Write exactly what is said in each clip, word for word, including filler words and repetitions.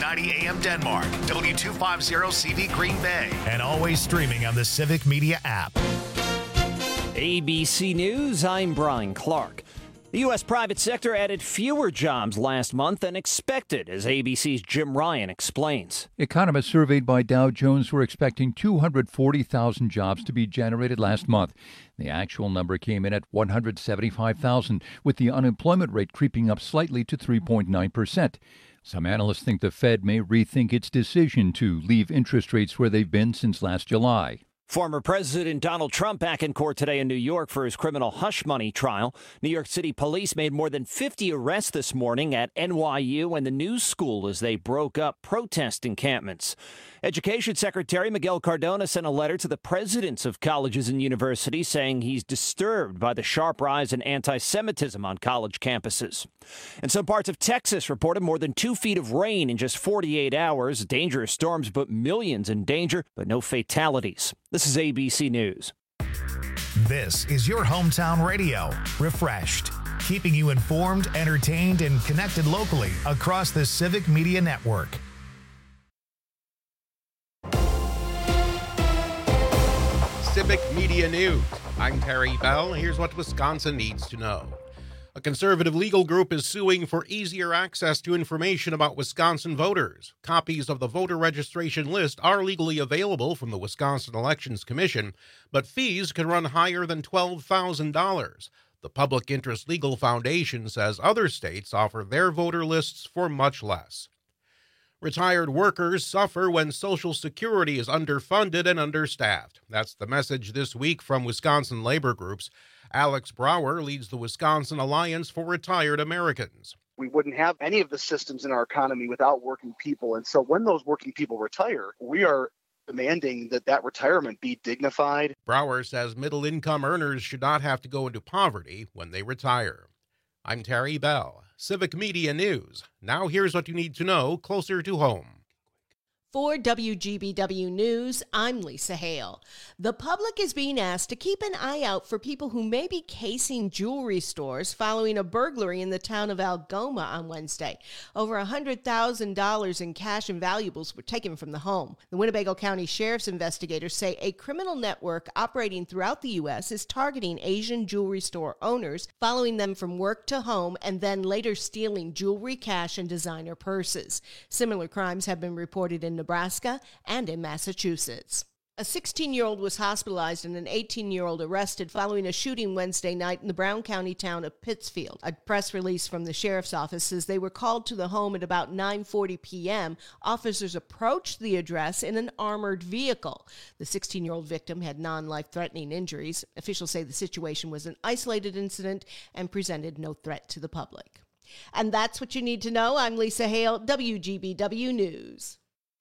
ninety A M Denmark, W two fifty C V Green Bay, and always streaming on the Civic Media app. A B C News, I'm Brian Clark. The U S private sector added fewer jobs last month than expected, as A B C's Jim Ryan explains. Economists surveyed by Dow Jones were expecting two hundred forty thousand jobs to be generated last month. The actual number came in at one hundred seventy-five thousand, with the unemployment rate creeping up slightly to three point nine percent. Some analysts think the Fed may rethink its decision to leave interest rates where they've been since last July. Former President Donald Trump back in court today in New York for his criminal hush money trial. New York City police made more than fifty arrests this morning at N Y U and the New School as they broke up protest encampments. Education Secretary Miguel Cardona sent a letter to the presidents of colleges and universities saying he's disturbed by the sharp rise in anti-Semitism on college campuses. And some parts of Texas reported more than two feet of rain in just forty-eight hours. Dangerous storms put millions in danger, but no fatalities. This is A B C News. This is your hometown radio, refreshed, keeping you informed, entertained, and connected locally across the Civic Media Network. Civic Media News. I'm Terry Bell. Here's what Wisconsin needs to know. A conservative legal group is suing for easier access to information about Wisconsin voters. Copies of the voter registration list are legally available from the Wisconsin Elections Commission, but fees can run higher than twelve thousand dollars. The Public Interest Legal Foundation says other states offer their voter lists for much less. Retired workers suffer when Social Security is underfunded and understaffed. That's the message this week from Wisconsin labor groups. Alex Brower leads the Wisconsin Alliance for Retired Americans. We wouldn't have any of the systems in our economy without working people. And so when those working people retire, we are demanding that that retirement be dignified. Brower says middle-income earners should not have to go into poverty when they retire. I'm Terry Bell, Civic Media News. Now here's what you need to know closer to home. For W G B W News, I'm Lisa Hale. The public is being asked to keep an eye out for people who may be casing jewelry stores following a burglary in the town of Algoma on Wednesday. Over one hundred thousand dollars in cash and valuables were taken from the home. The Winnebago County Sheriff's investigators say a criminal network operating throughout the U S is targeting Asian jewelry store owners, following them from work to home, and then later stealing jewelry, cash, and designer purses. Similar crimes have been reported in Nebraska and in Massachusetts. A sixteen-year-old was hospitalized and an eighteen-year-old arrested following a shooting Wednesday night in the Brown County town of Pittsfield. A press release from the sheriff's office says they were called to the home at about nine forty p.m. Officers approached the address in an armored vehicle. The sixteen-year-old victim had non-life-threatening injuries. Officials say the situation was an isolated incident and presented no threat to the public. And that's what you need to know. I'm Lisa Hale, W G B W News.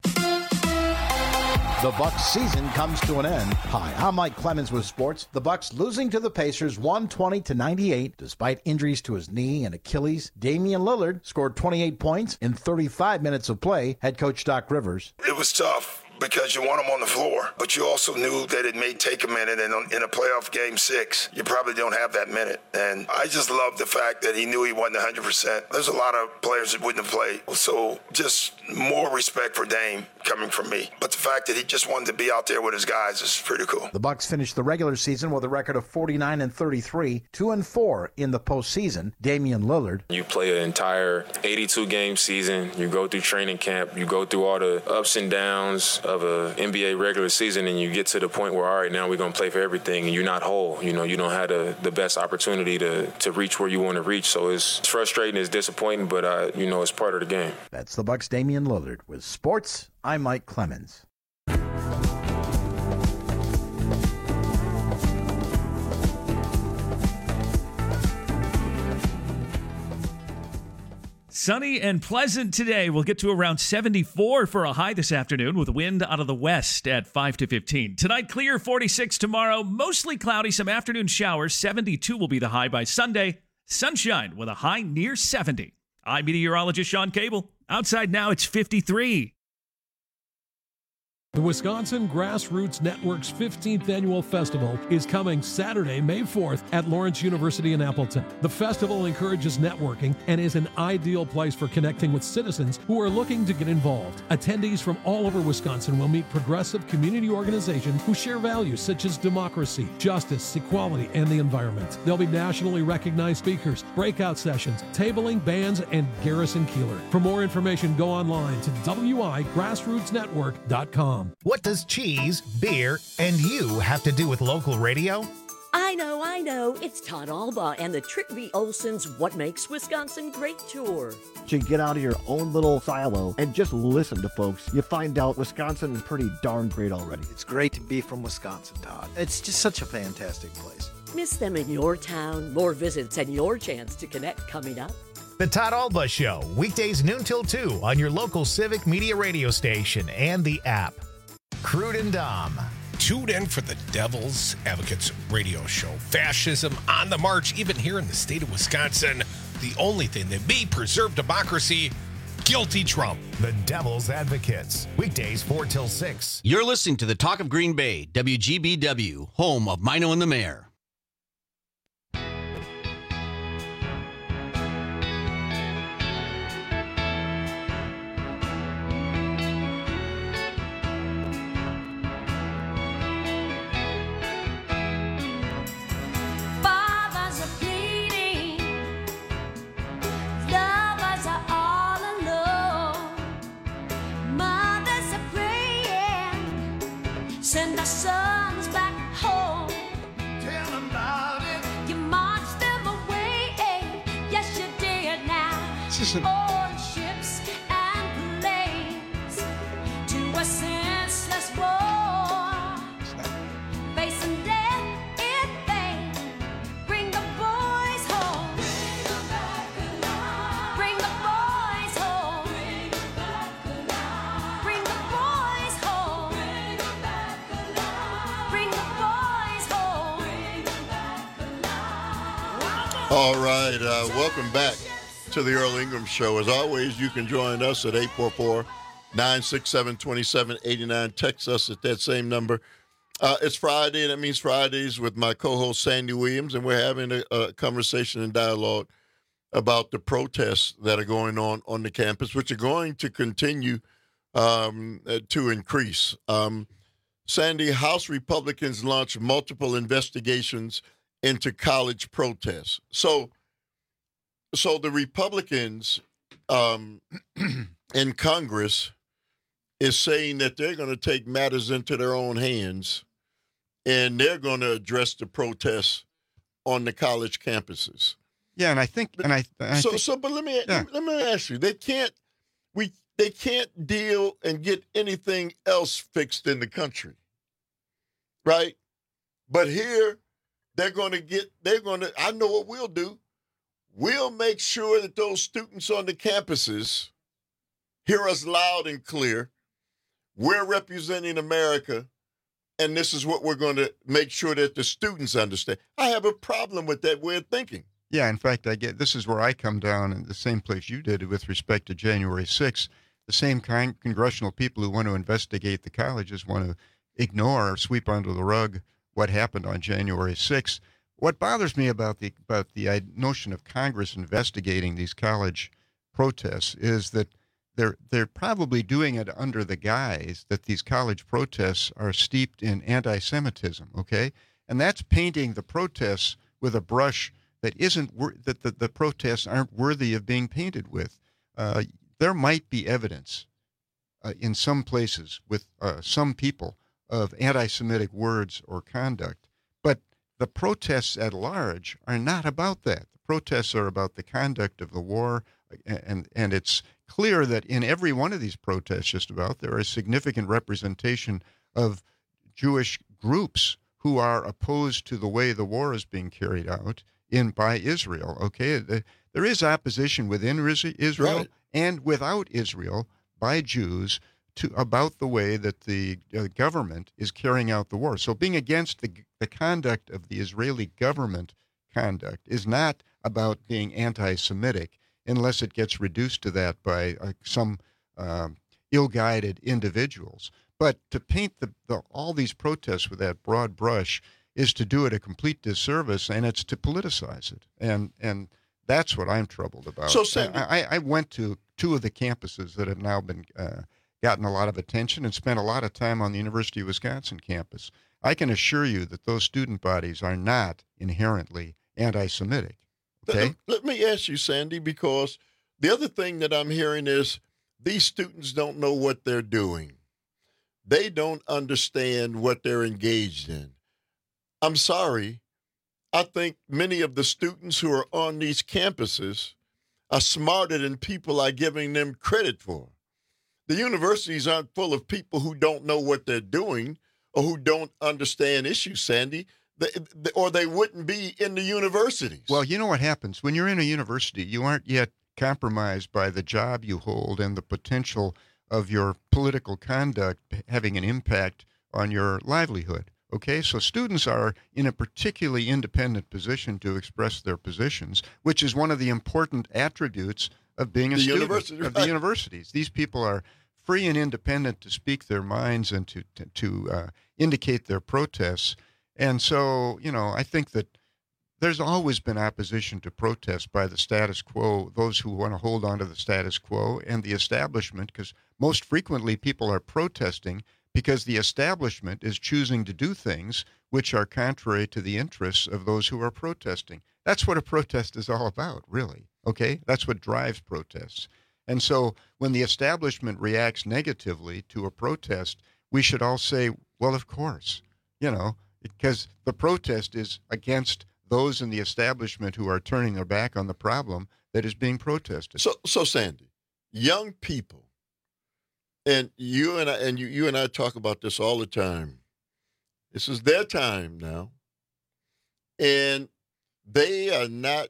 The Bucks season comes to an end. Hi, I'm Mike Clemens with sports. The Bucks losing to the Pacers one twenty to ninety-eight. Despite injuries to his knee and Achilles, Damian Lillard scored twenty-eight points in thirty-five minutes of play. Head coach Doc Rivers. It was tough because you want him on the floor, but you also knew that it may take a minute, and in a playoff game six, you probably don't have that minute. And I just love the fact that he knew he wasn't one hundred percent. There's a lot of players that wouldn't have played, so just more respect for Dame coming from me. But the fact that he just wanted to be out there with his guys is pretty cool. The Bucks finished the regular season with a record of forty-nine and thirty-three, two and four in the postseason. Damian Lillard. You play an entire eighty-two game season. You go through training camp. You go through all the ups and downs of a N B A regular season, and you get to the point where, all right, now we're going to play for everything, and you're not whole. You know, you don't have the, the best opportunity to, to reach where you want to reach. So it's frustrating, it's disappointing, but, uh, you know, it's part of the game. That's the Bucks' Damian Lillard. With sports, I'm Mike Clemens. Sunny and pleasant today. We'll get to around seventy-four for a high this afternoon with wind out of the west at five to fifteen. Tonight, clear, forty-six tomorrow. Mostly cloudy, some afternoon showers. seventy-two will be the high by Sunday. Sunshine with a high near seventy. I'm meteorologist Sean Cable. Outside now, it's fifty-three. The Wisconsin Grassroots Network's fifteenth Annual Festival is coming Saturday, May fourth at Lawrence University in Appleton. The festival encourages networking and is an ideal place for connecting with citizens who are looking to get involved. Attendees from all over Wisconsin will meet progressive community organizations who share values such as democracy, justice, equality, and the environment. There'll be nationally recognized speakers, breakout sessions, tabling, bands, and Garrison Keeler. For more information, go online to w i grassroots network dot com. What does cheese, beer, and you have to do with local radio? I know, I know. It's Todd Alba and the Trick V. Olson's What Makes Wisconsin Great tour. To get out of your own little silo and just listen to folks, you find out Wisconsin is pretty darn great already. It's great to be from Wisconsin, Todd. It's just such a fantastic place. Miss them in your town. More visits and your chance to connect coming up. The Todd Alba Show, weekdays noon till two on your local Civic Media radio station and the app. Crude and Dom. Tuned in for the Devil's Advocates radio show. Fascism on the march, even here in the state of Wisconsin. The only thing that may preserve democracy, guilty Trump. The Devil's Advocates, weekdays four till six. You're listening to the Talk of Green Bay, W G B W, home of Mino and the Mayor. Send our sons back home. Tell them about it. You marched them away. Yes, you did now. Listen. On ships and planes to a senseless war. Facing death in vain. Bring the boys home. Bring them back alive. Bring the boys home. Bring them back alive. Bring the boys home. Bring them back alive. Bring the boys home. Bring them back alive. All right, uh, welcome back to the Earl Ingram Show. As always, you can join us at eight four four, nine six seven, two seven eight nine. Text us at that same number. Uh, it's Friday, and that means Fridays with my co-host Sandy Williams, and we're having a, a conversation and dialogue about the protests that are going on on the campus, which are going to continue um, uh, to increase. Um, Sandy, House Republicans launched multiple investigations into college protests. So, so the Republicans um, in Congress is saying that they're going to take matters into their own hands, and they're going to address the protests on the college campuses. Yeah, and I think, and I, I so think, so. But let me yeah. let me ask you: they can't we they can't deal and get anything else fixed in the country, right? But here, they're going to get. They're going to. I know what we'll do. We'll make sure that those students on the campuses hear us loud and clear. We're representing America, and this is what we're going to make sure that the students understand. I have a problem with that way of thinking. Yeah, in fact, I get this is where I come down in the same place you did with respect to January sixth. The same kind congressional people who want to investigate the colleges want to ignore or sweep under the rug what happened on January sixth. What bothers me about the about the notion of Congress investigating these college protests is that they're they're probably doing it under the guise that these college protests are steeped in anti-Semitism, okay? And that's painting the protests with a brush that isn't wor- that the, the protests aren't worthy of being painted with. Uh, there might be evidence uh, in some places with uh, some people of anti-Semitic words or conduct, but the protests at large are not about that. The protests are about the conduct of the war, and and it's clear that in every one of these protests, just about, there is significant representation of Jewish groups who are opposed to the way the war is being carried out in by Israel. Okay, there is opposition within Israel Right. and without Israel by Jews to about the way that the uh, government is carrying out the war. So being against the the conduct of the Israeli government conduct is not about being anti-Semitic unless it gets reduced to that by uh, some um, ill-guided individuals. But to paint the, the all these protests with that broad brush is to do it a complete disservice, and it's to politicize it. And and that's what I'm troubled about. So, Sandy, I, I went to two of the campuses that have now been uh, gotten a lot of attention and spent a lot of time on the University of Wisconsin campus. I can assure you that those student bodies are not inherently anti-Semitic. Okay? Let, let me ask you, Sandy, because the other thing that I'm hearing is these students don't know what they're doing. They don't understand what they're engaged in. I'm sorry. I think many of the students who are on these campuses are smarter than people are giving them credit for. The universities aren't full of people who don't know what they're doing or who don't understand issues, Sandy, or they wouldn't be in the universities. Well, you know what happens? When you're in a university, you aren't yet compromised by the job you hold and the potential of your political conduct having an impact on your livelihood. Okay, so students are in a particularly independent position to express their positions, which is one of the important attributes of being a the student university, of right. the universities. These people are free and independent to speak their minds and to to, to uh, indicate their protests. And so, you know, I think that there's always been opposition to protest by the status quo, those who want to hold on to the status quo, and the establishment, because most frequently people are protesting because the establishment is choosing to do things which are contrary to the interests of those who are protesting. That's what a protest is all about, really, okay? That's what drives protests. And so when the establishment reacts negatively to a protest, we should all say, well, of course, you know, because the protest is against those in the establishment who are turning their back on the problem that is being protested. So, so Sandy, young people, and you and I, and you, you and I talk about this all the time. This is their time now, and they are not,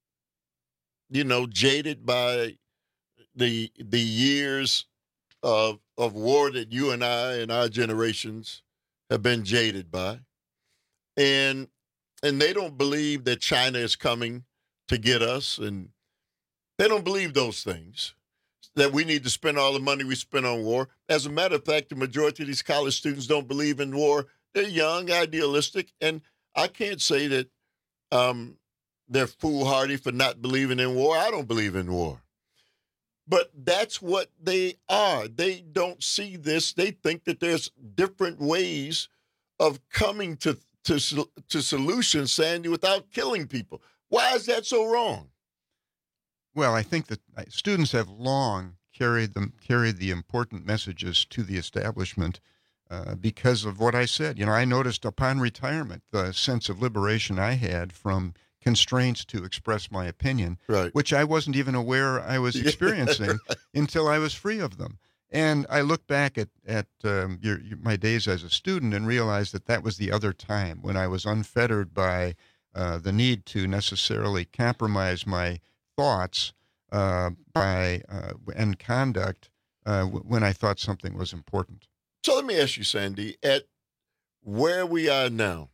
you know, jaded by the the years of of war that you and I and our generations have been jaded by, and and they don't believe that China is coming to get us, and they don't believe those things, that we need to spend all the money we spend on war. As a matter of fact, the majority of these college students don't believe in war. They're young, idealistic, and I can't say that um, they're foolhardy for not believing in war. I don't believe in war. But that's what they are. They don't see this. They think that there's different ways of coming to to, to solutions, Sandy, without killing people. Why is that so wrong? Well, I think that students have long carried them carried the important messages to the establishment uh, because of what I said. You know, I noticed upon retirement the sense of liberation I had from constraints to express my opinion, right. which I wasn't even aware I was experiencing right. until I was free of them. And I look back at at um, your, your, my days as a student and realized that that was the other time when I was unfettered by uh, the need to necessarily compromise my thoughts uh, by uh, and conduct uh, w- when I thought something was important. So let me ask you, Sandy, at where we are now,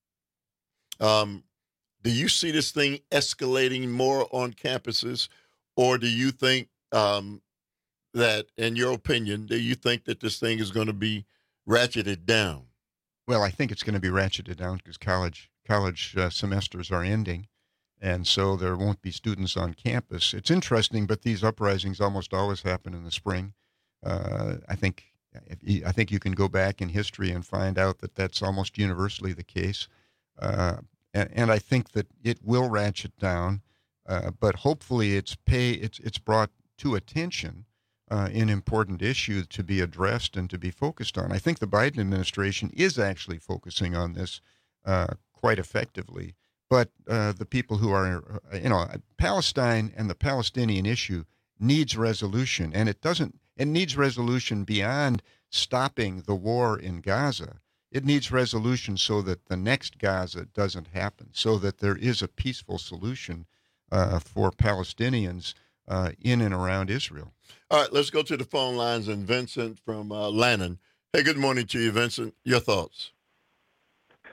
um, do you see this thing escalating more on campuses, or do you think um, that, in your opinion, do you think that this thing is going to be ratcheted down? Well, I think it's going to be ratcheted down because college college uh, semesters are ending. And so there won't be students on campus. It's interesting, but these uprisings almost always happen in the spring. Uh, I think I think you can go back in history and find out that that's almost universally the case. Uh, and, and I think that it will ratchet down, uh, but hopefully it's pay it's it's brought to attention uh, an important issue to be addressed and to be focused on. I think the Biden administration is actually focusing on this uh, quite effectively. But uh, the people who are, uh, you know, Palestine and the Palestinian issue needs resolution, and it doesn't. It needs resolution beyond stopping the war in Gaza. It needs resolution so that the next Gaza doesn't happen, so that there is a peaceful solution uh, for Palestinians uh, in and around Israel. All right, let's go to the phone lines and Vincent from uh, Lannon. Hey, good morning to you, Vincent. Your thoughts?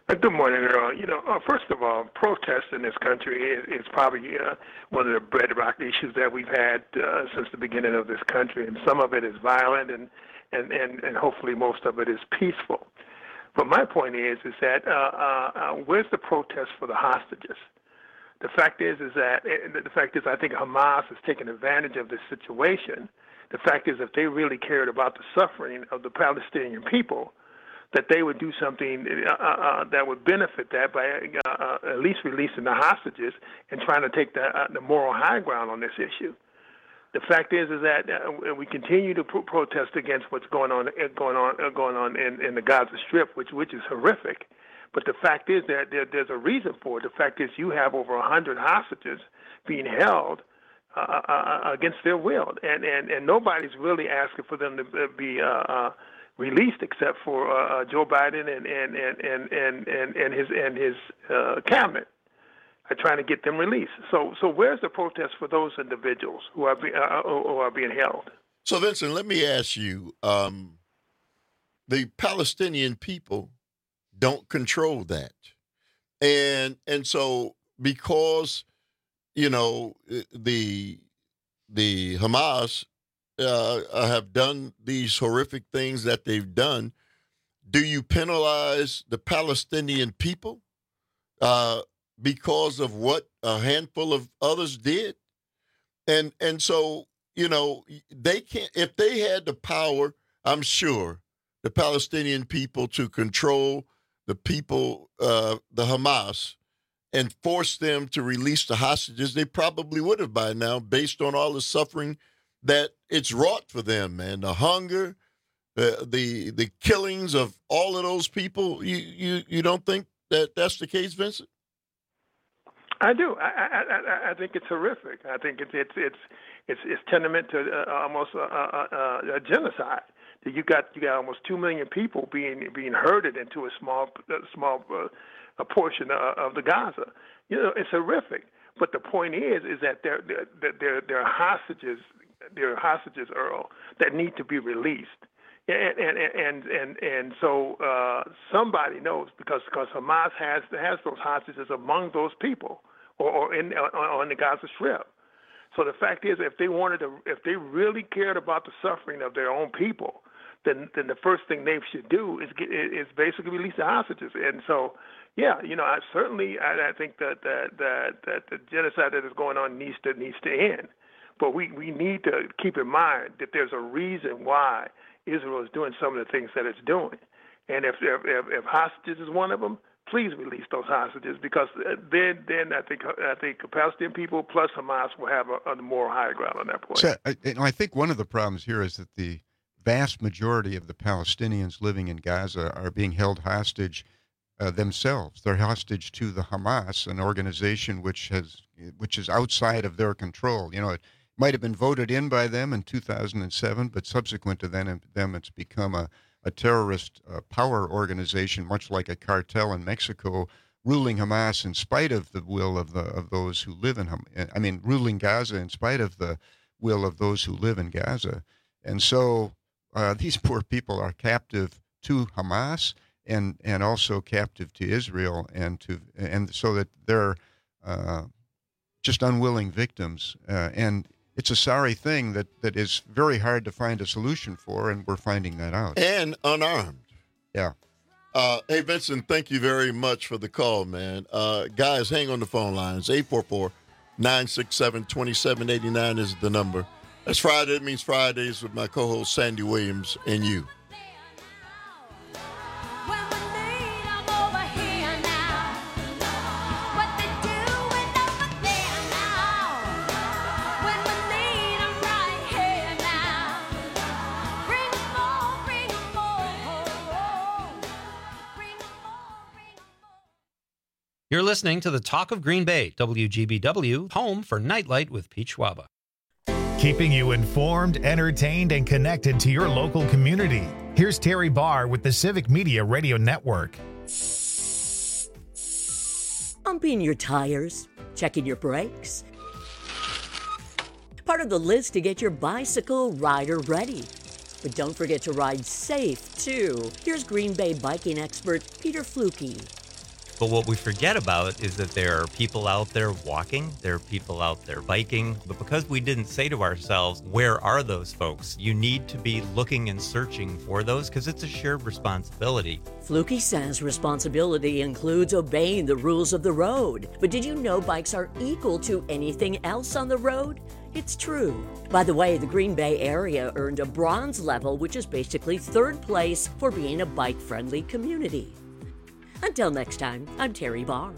Uh, Good morning, Earl. You know, uh, first of all, protest in this country is, is probably uh, one of the bedrock issues that we've had uh, since the beginning of this country, and some of it is violent, and, and, and, and hopefully most of it is peaceful. But my point is, is that uh, uh, uh, where's the protest for the hostages? The fact is, is that the fact is, I think Hamas has taken advantage of this situation. The fact is, if they really cared about the suffering of the Palestinian people, that they would do something uh, uh, that would benefit that by uh, uh, at least releasing the hostages and trying to take the, uh, the moral high ground on this issue. The fact is, is that uh, we continue to pro- protest against what's going on, uh, going on, uh, going on in, in the Gaza Strip, which which is horrific. But the fact is that there, there's a reason for it. The fact is, you have over a hundred hostages being held uh, uh, against their will, and, and and nobody's really asking for them to be uh, uh, released except for uh, Joe Biden and and and and and, and, and his and his uh, cabinet are trying to get them released. So so where's the protest for those individuals who are be, uh, who are being held? So Vincent, let me ask you: um, the Palestinian people don't control that, and and so because you know the the Hamas uh, have done these horrific things that they've done, do you penalize the Palestinian people uh, because of what a handful of others did? And and so you know they can't, if they had the power, I'm sure the Palestinian people to control the people, uh, the Hamas, and force them to release the hostages, they probably would have by now, based on all the suffering that it's wrought for them, man. The hunger, the the the killings of all of those people. You you you don't think that that's the case, Vincent? I do. I I I, I think it's horrific. I think it's it's it's it's, it's tenement to uh, almost a, a, a genocide. You got you got almost two million people being being herded into a small a small uh, a portion of, of the Gaza. You know, it's horrific. But the point is, is that there there there there are hostages, there are hostages, Earl, that need to be released. And and and and and so uh, somebody knows because because Hamas has has those hostages among those people or, or in on, on the Gaza Strip. So the fact is, if they wanted to, if they really cared about the suffering of their own people, then then the first thing they should do is get, is basically release the hostages. And so, yeah, you know, I certainly I, I think that that, that that the genocide that is going on needs to needs to end. But we, we need to keep in mind that there's a reason why Israel is doing some of the things that it's doing. And if if, if, if hostages is one of them, please release those hostages, because then then I think I think Palestinian people plus Hamas will have a, a moral high ground on that point. So, I, I think one of the problems here is that the vast majority of the Palestinians living in Gaza are being held hostage uh, themselves. They're hostage to the Hamas, an organization which has which is outside of their control. You know, it might have been voted in by them in two thousand seven, but subsequent to then, them, it's become a a terrorist uh, power organization, much like a cartel in Mexico, ruling Hamas in spite of the will of the of those who live in Hamas. I mean, ruling Gaza in spite of the will of those who live in Gaza. And so uh, these poor people are captive to Hamas and and also captive to Israel, and to and so that they're uh, just unwilling victims. Uh, and it's a sorry thing that, that is very hard to find a solution for, and we're finding that out. And unarmed. Yeah. Uh, hey, Vincent, thank you very much for the call, man. Uh, guys, hang on the phone lines. eight four four, nine six seven, two seven eight nine is the number. That's Friday. It means Fridays with my co-host Sandy Williams and you. You're listening to the Talk of Green Bay, W G B W, home for Nightlight with Pete Schwaba. Keeping you informed, entertained, and connected to your local community. Here's Terry Barr with the Civic Media Radio Network. Pumping your tires, checking your brakes. Part of the list to get your bicycle rider ready. But don't forget to ride safe, too. Here's Green Bay biking expert Peter Fluke. But what we forget about is that there are people out there walking, there are people out there biking. But because we didn't say to ourselves, where are those folks? You need to be looking and searching for those because it's a shared responsibility. Fluky says responsibility includes obeying the rules of the road. But did you know bikes are equal to anything else on the road? It's true. By the way, the Green Bay area earned a bronze level, which is basically third place for being a bike-friendly community. Until next time, I'm Terry Barr.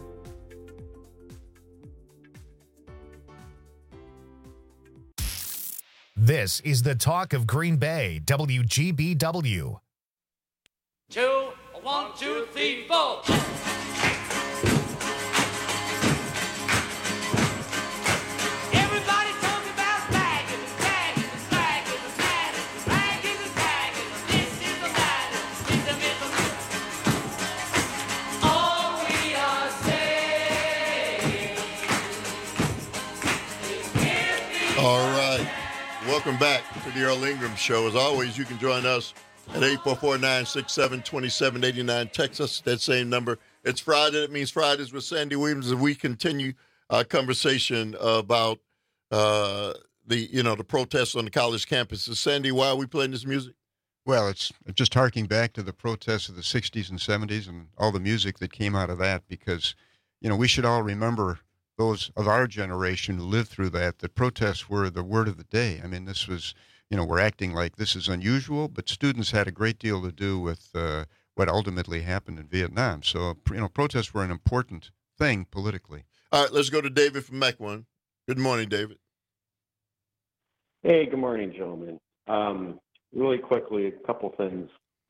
This is the talk of Green Bay, W G B W. Two, one, two, three, four. Everybody talks about bagging, bagging, bagging, bagging, bagging, bagging. This is the matter, this is the all we are saying is give me. All right. Welcome back to the Earl Ingram Show. As always, you can join us at eight four four, nine six seven, two seven eight nine. Text us at that same number. It's Friday. That means Fridays with Sandy Williams, and we continue our conversation about uh, the, you know, the protests on the college campuses. Sandy, why are we playing this music? Well, it's just harking back to the protests of the sixties and seventies and all the music that came out of that because, you know, we should all remember those of our generation who lived through that, that protests were the word of the day. I mean, this was, you know, we're acting like this is unusual, but students had a great deal to do with uh, what ultimately happened in Vietnam. So, you know, protests were an important thing politically. All right, let's go to David from Mequon. Good morning, David. Hey, good morning, gentlemen. Um, really quickly, a couple things.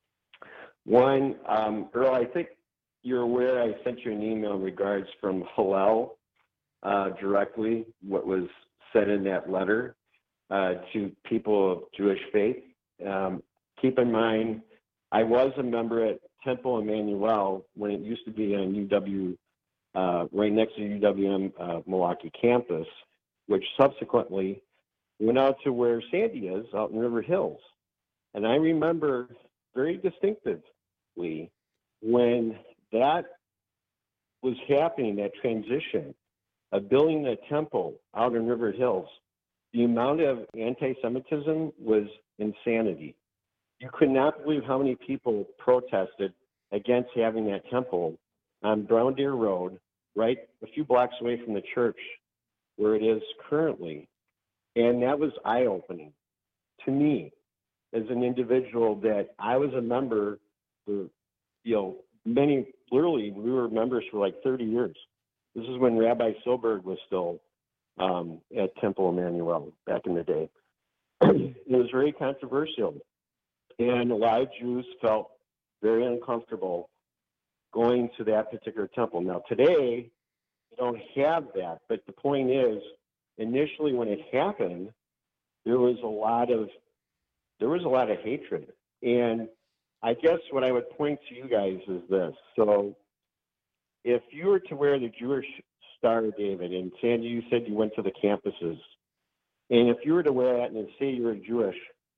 One, um, Earl, I think you're aware I sent you an email in regards from Hillel uh, directly, what was said in that letter uh, to people of Jewish faith. Um, keep in mind, I was a member at Temple Emmanuel when it used to be on U W, uh, right next to U W M uh, Milwaukee campus, which subsequently went out to where Sandy is, out in River Hills. And I remember very distinctively when that was happening, that transition of building a temple out in River Hills, the amount of anti-Semitism was insanity. You could not believe how many people protested against having that temple on Brown Deer Road, right a few blocks away from the church where it is currently. And that was eye-opening to me as an individual that I was a member for, you know, many, literally, we were members for like thirty years. This is when Rabbi Silberg was still um, at Temple Emmanuel back in the day. It was very controversial. And a lot of Jews felt very uncomfortable going to that particular temple. Now, today, we don't have that. But the point is, initially when it happened, there was a lot of there was a lot of hatred. And I guess what I would point to you guys is this. So if you were to wear the Jewish Star of David, and Sandy, you said you went to the campuses, and if you were to wear that and say you're Jewish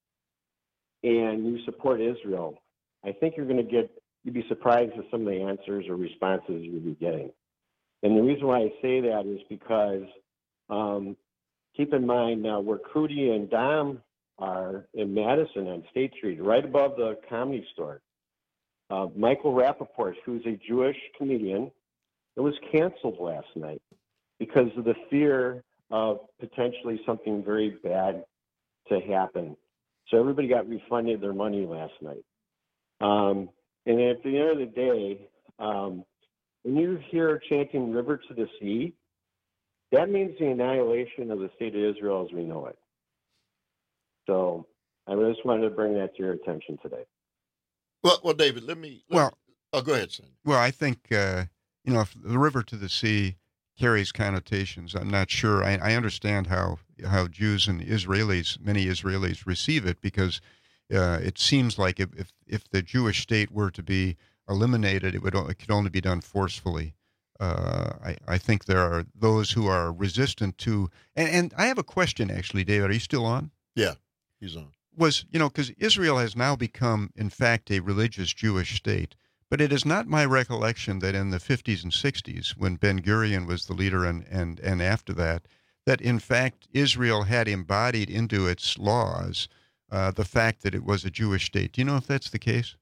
and you support Israel, I think you're going to get, you'd be surprised at some of the answers or responses you'd be getting. And the reason why I say that is because um, keep in mind now where Crudy and Dom are in Madison on State Street, right above the Comedy Store. Uh, Michael Rappaport, who's a Jewish comedian, it was canceled last night because of the fear of potentially something very bad to happen. So everybody got refunded their money last night. Um, and at the end of the day, um, when you hear chanting "River to the Sea," that means the annihilation of the state of Israel as we know it. So I just wanted to bring that to your attention today. Well, well, David, let me. Let Well, me, oh, go ahead, Sandy. Well, I think, uh, you know, if the river to the sea carries connotations, I'm not sure. I, I understand how, how Jews and Israelis, many Israelis receive it because uh, it seems like if, if, if the Jewish state were to be eliminated, it would it could only be done forcefully. Uh, I, I think there are those who are resistant to, and, and I have a question actually, David. Are you still on? Yeah, he's on. Was, you know, because Israel has now become, in fact, a religious Jewish state, But it is not my recollection that in the fifties and sixties, when Ben-Gurion was the leader and, and, and after that, that in fact Israel had embodied into its laws uh, the fact that it was a Jewish state. Do you know if that's the case?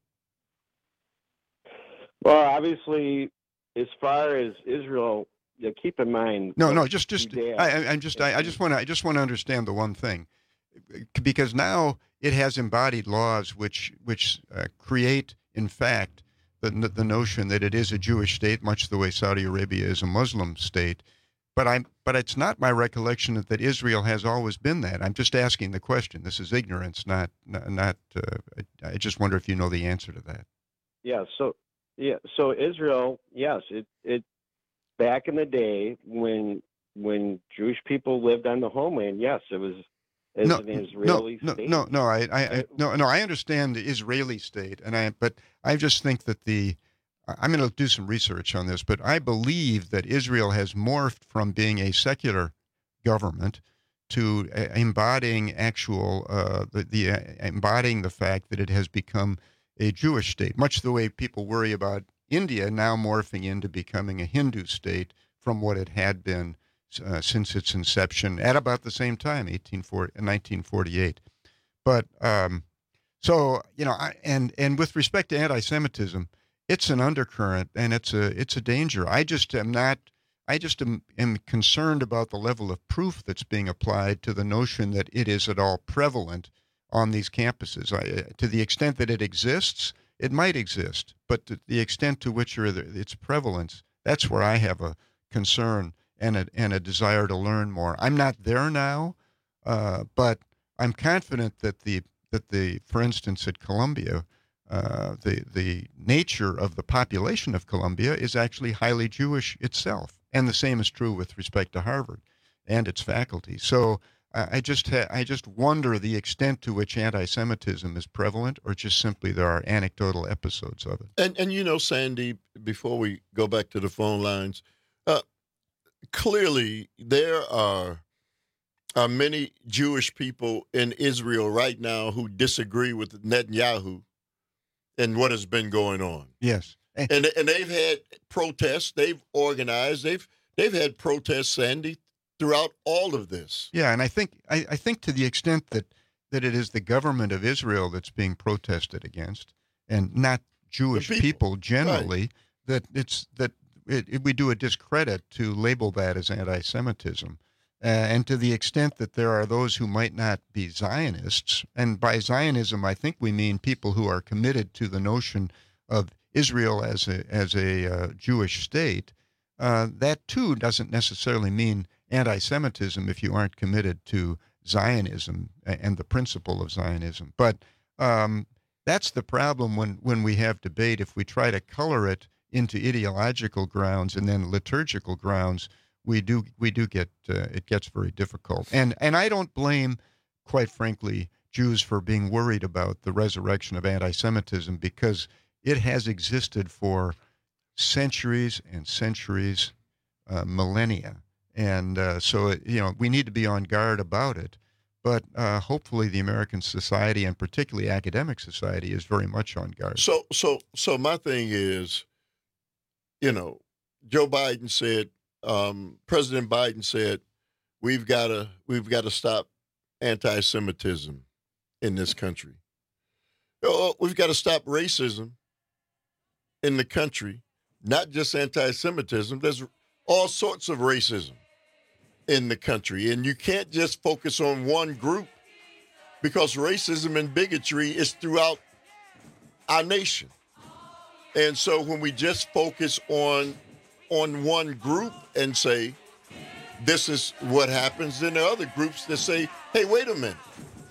Well, obviously, as far as Israel, you know, keep in mind. No, no, just, just, I, I'm just, I, I just want to, I just want to understand the one thing, because now it has embodied laws which, which uh, create, in fact, the the notion that it is a Jewish state, much the way Saudi Arabia is a Muslim state. But I'm, but it's not my recollection that, that Israel has always been that. I'm just asking the question. This is ignorance, not, not. not uh, I just wonder if you know the answer to that. Yeah. So. Yeah, so Israel, yes, it it back in the day when when Jewish people lived on the homeland, yes, it was as no, an Israeli no, state. No, no, I, I, I no, no, I understand the Israeli state, and I, but I just think that the, I'm going to do some research on this, but I believe that Israel has morphed from being a secular government to uh, embodying actual, uh, the, the uh, embodying the fact that it has become a Jewish state, much the way people worry about India now morphing into becoming a Hindu state from what it had been uh, since its inception at about the same time, nineteen forty-eight. But um, so, you know, I, and and with respect to anti-Semitism, it's an undercurrent and it's a it's a danger. I just am not. I just am, am concerned about the level of proof that's being applied to the notion that it is at all prevalent on these campuses. I, to the extent that it exists, it might exist, but to the extent to which are the, its prevalence, that's where I have a concern and a, and a desire to learn more. I'm not there now, uh, but I'm confident that the that the, for instance, at Columbia, uh, the the nature of the population of Columbia is actually highly Jewish itself, and the same is true with respect to Harvard and its faculty. So. I just ha- I just wonder the extent to which anti-Semitism is prevalent, or just simply there are anecdotal episodes of it. And and you know, Sandy, before we go back to the phone lines, uh, clearly there are are many Jewish people in Israel right now who disagree with Netanyahu and what has been going on. Yes, and and they've had protests, they've organized, they've they've had protests, Sandy, throughout all of this. Yeah, and I think I, I think to the extent that, that it is the government of Israel that's being protested against, and not Jewish people. people generally, right. that it's that it, it, we do a discredit to label that as anti-Semitism. Uh, and to the extent that there are those who might not be Zionists, and by Zionism I think we mean people who are committed to the notion of Israel as a as a uh, Jewish state, uh, that too doesn't necessarily mean anti-Semitism if you aren't committed to Zionism and the principle of Zionism. But um, that's the problem when, when we have debate. If we try to color it into ideological grounds and then liturgical grounds, we do we do get uh, it gets very difficult. And and I don't blame, quite frankly, Jews for being worried about the resurrection of anti-Semitism, because it has existed for centuries and centuries, uh, millennia. And uh, so, it, you know, we need to be on guard about it. But uh, hopefully the American society, and particularly academic society, is very much on guard. So, so, so my thing is, you know, Joe Biden said, um, President Biden said, we've got to, we've got to stop anti-Semitism in this country. Oh, we've got to stop racism in the country, not just anti-Semitism. There's all sorts of racism in the country, and you can't just focus on one group, because racism and bigotry is throughout our nation. And so when we just focus on on one group and say this is what happens, then there are other groups that say, hey, wait a minute,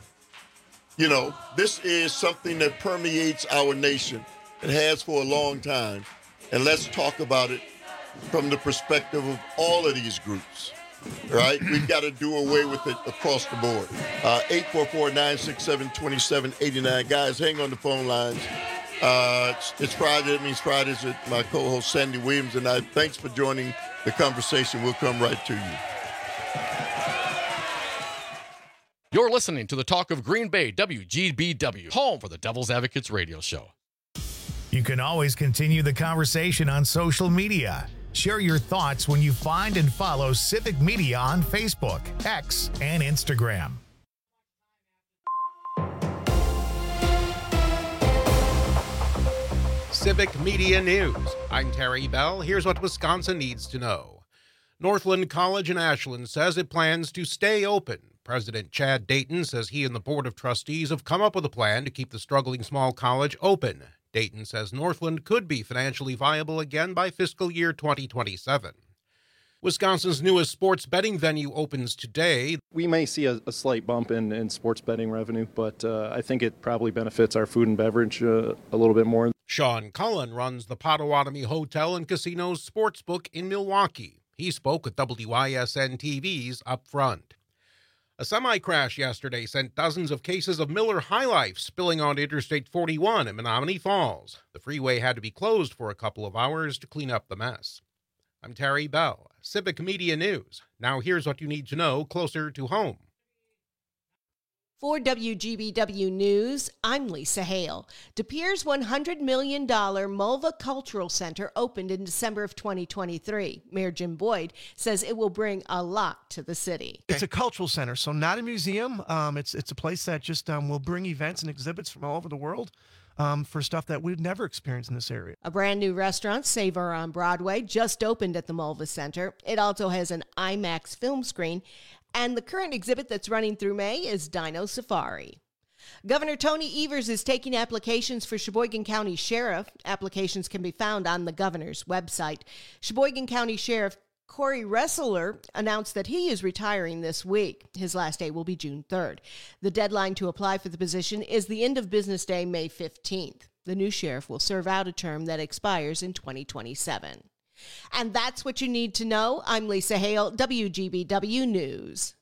you know, this is something that permeates our nation. It has for a long time, and let's talk about it from the perspective of all of these groups, right? We've got to do away with it across the board. Uh, eight four four, nine six seven, two seven eight nine. Guys, hang on the phone lines. Uh, it's, it's Friday. It means Fridays with my co-host Sandy Williams and I. Thanks for joining the conversation. We'll come right to you. You're listening to the Talk of Green Bay, W G B W, home for the Devil's Advocates radio show. You can always continue the conversation on social media. Share your thoughts when you find and follow Civic Media on Facebook, X, and Instagram. Civic Media News. I'm Terry Bell. Here's what Wisconsin needs to know. Northland College in Ashland says it plans to stay open. President Chad Dayton says he and the Board of Trustees have come up with a plan to keep the struggling small college open. Dayton says Northland could be financially viable again by fiscal year twenty twenty-seven. Wisconsin's newest sports betting venue opens today. We may see a, a slight bump in, in sports betting revenue, but uh, I think it probably benefits our food and beverage uh, a little bit more. Sean Cullen runs the Potawatomi Hotel and Casino's Sportsbook in Milwaukee. He spoke with W I S N T V's Up Front. A semi-crash yesterday sent dozens of cases of Miller High Life spilling onto Interstate forty-one in Menominee Falls. The freeway had to be closed for a couple of hours to clean up the mess. I'm Terry Bell, Civic Media News. Now here's what you need to know closer to home. For W G B W News, I'm Lisa Hale. De Pere's one hundred million dollars Mulva Cultural Center opened in December of twenty twenty-three. Mayor Jim Boyd says it will bring a lot to the city. It's a cultural center, so not a museum. Um, it's it's a place that just um, will bring events and exhibits from all over the world um, for stuff that we've never experienced in this area. A brand new restaurant, Savor on Broadway, just opened at the Mulva Center. It also has an IMAX film screen. And the current exhibit that's running through May is Dino Safari. Governor Tony Evers is taking applications for Sheboygan County Sheriff. Applications can be found on the governor's website. Sheboygan County Sheriff Corey Ressler announced that he is retiring this week. His last day will be June third. The deadline to apply for the position is the end of business day, May fifteenth. The new sheriff will serve out a term that expires in twenty twenty-seven. And that's what you need to know. I'm Lisa Hale, W G B W News.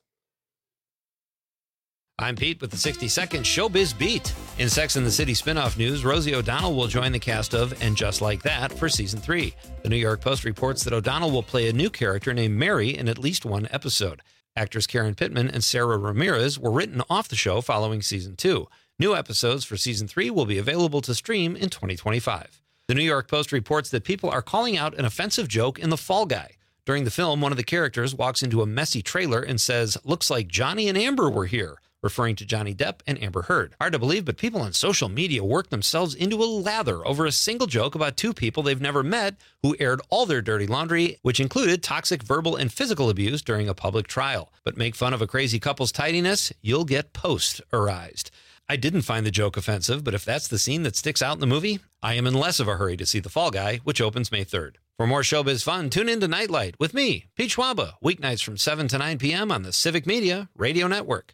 I'm Pete with the sixty-second Showbiz Beat. In Sex and the City spinoff news, Rosie O'Donnell will join the cast of And Just Like That for season three. The New York Post reports that O'Donnell will play a new character named Mary in at least one episode. Actors Karen Pittman and Sarah Ramirez were written off the show following season two. New episodes for season three will be available to stream in twenty twenty-five. The New York Post reports that people are calling out an offensive joke in The Fall Guy. During the film, one of the characters walks into a messy trailer and says, "Looks like Johnny and Amber were here," referring to Johnny Depp and Amber Heard. Hard to believe, but people on social media work themselves into a lather over a single joke about two people they've never met who aired all their dirty laundry, which included toxic verbal and physical abuse during a public trial. But make fun of a crazy couple's tidiness, you'll get post-arized. I didn't find the joke offensive, but if that's the scene that sticks out in the movie, I am in less of a hurry to see The Fall Guy, which opens May third. For more showbiz fun, tune in to Nightlight with me, Pete Schwaba, weeknights from seven to nine p.m. on the Civic Media Radio Network.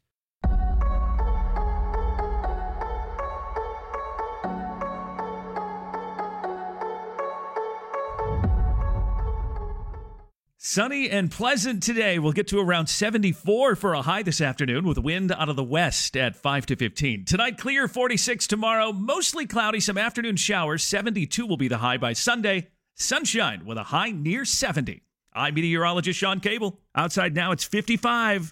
Sunny and pleasant today. We'll get to around seventy-four for a high this afternoon with wind out of the west at five to fifteen. Tonight, clear, forty-six tomorrow. Mostly cloudy, some afternoon showers. seventy-two will be the high by Sunday. Sunshine with a high near seventy. I'm meteorologist Sean Cable. Outside now, it's fifty-five.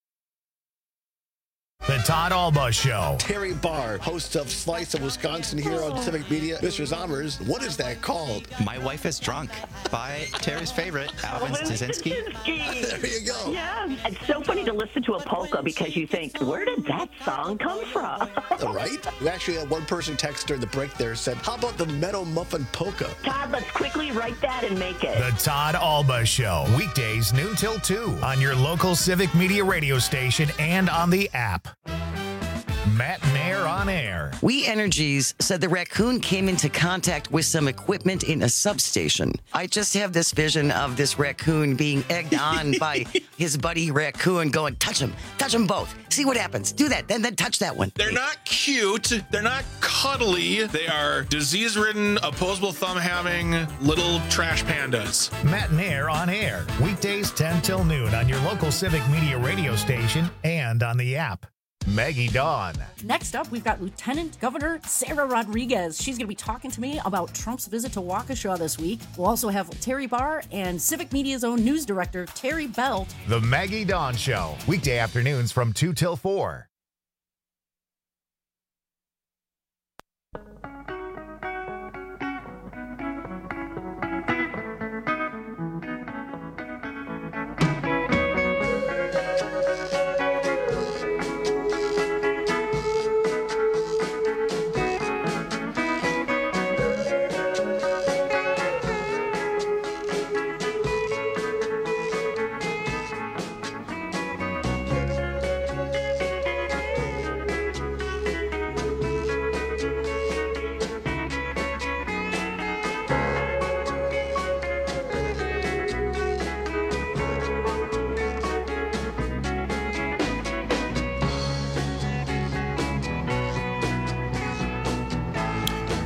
The Todd Alba Show. Terry Barr, host of Slice of Wisconsin here on Civic Media. Mister Zommers, what is that called? My Wife is Drunk by Terry's favorite, Alvin Stasinski. There you go. Yeah, it's so funny to listen to a polka because you think, where did that song come from? Right? We actually had one person text during the break there said, how about the Meadow Muffin Polka? Todd, let's quickly write that and make it. The Todd Alba Show. Weekdays noon till two on your local Civic Media radio station and on the app. Matt Nair on air. We Energies said the raccoon came into contact with some equipment in a substation. I just have this vision of this raccoon being egged on by his buddy raccoon going, touch him, touch them both. See what happens. Do that, then then touch that one. They're not cute. They're not cuddly. They are disease-ridden, opposable thumb-having little trash pandas. Matt Nair on air. Weekdays ten till noon on your local Civic Media radio station and on the app. Maggie Dawn. Next up, we've got Lieutenant Governor Sarah Rodriguez. She's going to be talking to me about Trump's visit to Waukesha this week. We'll also have Terry Barr and Civic Media's own news director, Terry Belt. The Maggie Dawn Show. Weekday afternoons from two till four.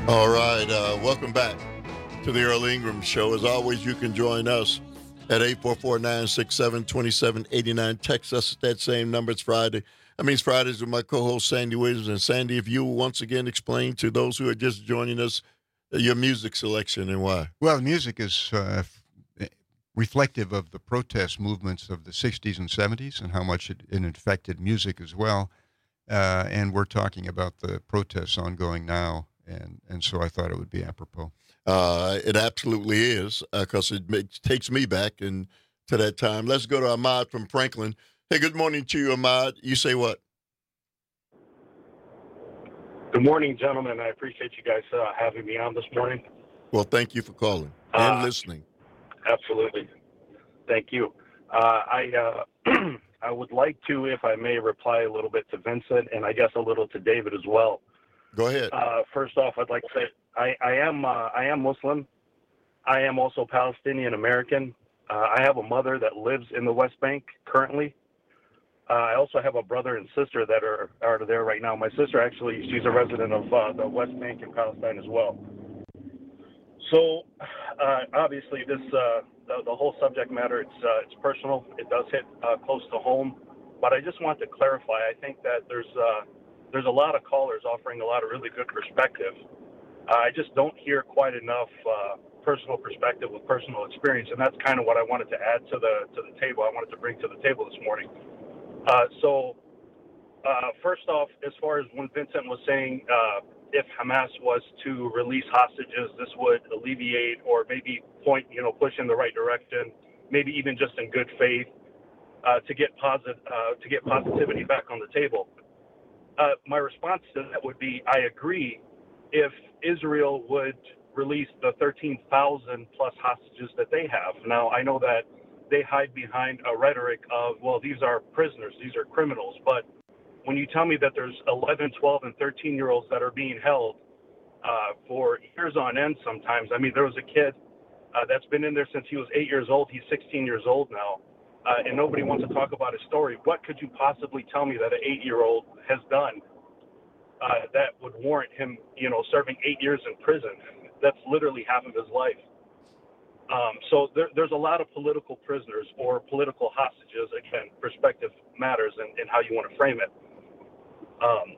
All right, uh, welcome back to the Earl Ingram Show. As always, you can join us at eight four four, nine six seven, two seven eight nine. Text us at that same number. It's Friday. I mean, it's Fridays with my co-host, Sandy Williams. And Sandy, if you will once again explain to those who are just joining us your music selection and why. Well, the music is uh, reflective of the protest movements of the sixties and seventies and how much it, it affected music as well. Uh, and we're talking about the protests ongoing now. And and so I thought it would be apropos. Uh, it absolutely is, because uh, it makes, takes me back and to that time. Let's go to Ahmad from Franklin. Hey, good morning to you, Ahmad. You say what? Good morning, gentlemen. I appreciate you guys uh, having me on this morning. Well, thank you for calling and uh, listening. Absolutely. Thank you. Uh, I uh, I would like to, if I may, reply a little bit to Vincent and I guess a little to David as well. Go ahead. Uh, first off, I'd like to say I, I am uh, I am Muslim. I am also Palestinian American. Uh, I have a mother that lives in the West Bank currently. Uh, I also have a brother and sister that are, are there right now. My sister actually, she's a resident of uh, the West Bank in Palestine as well. So uh, obviously this uh, the, the whole subject matter, it's uh, it's personal. It does hit uh, close to home. But I just want to clarify. I think that there's uh, There's a lot of callers offering a lot of really good perspective. Uh, I just don't hear quite enough uh, personal perspective with personal experience, and that's kind of what I wanted to add to the to the table. I wanted to bring to the table this morning. Uh, so, uh, first off, as far as when Vincent was saying, uh, if Hamas was to release hostages, this would alleviate or maybe point, you know, push in the right direction, maybe even just in good faith uh, to get positive uh, to get positivity back on the table. Uh, my response to that would be, I agree if Israel would release the thirteen thousand plus hostages that they have. Now, I know that they hide behind a rhetoric of, well, these are prisoners, these are criminals. But when you tell me that there's eleven, twelve, and thirteen-year-olds that are being held uh, for years on end sometimes. I mean, there was a kid uh, that's been in there since he was eight years old. He's sixteen years old now. Uh, and nobody wants to talk about his story. What could you possibly tell me that an eight-year-old has done uh, that would warrant him, you know, serving eight years in prison? That's literally half of his life. Um, so there, there's a lot of political prisoners or political hostages. Again, perspective matters in, in how you want to frame it. Um,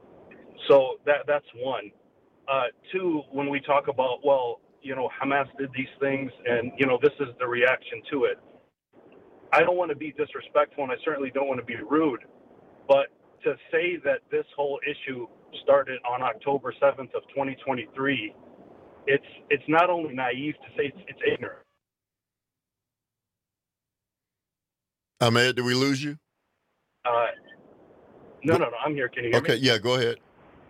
so that that's one. Uh, two, when we talk about, well, you know, Hamas did these things and, you know, this is the reaction to it. I don't want to be disrespectful, and I certainly don't want to be rude, but to say that this whole issue started on October seventh of twenty twenty-three, it's it's not only naive to say it's, it's ignorant. Ahmed, did we lose you? Uh, no, no, no, I'm here. Can you hear okay, me? Okay, yeah, go ahead.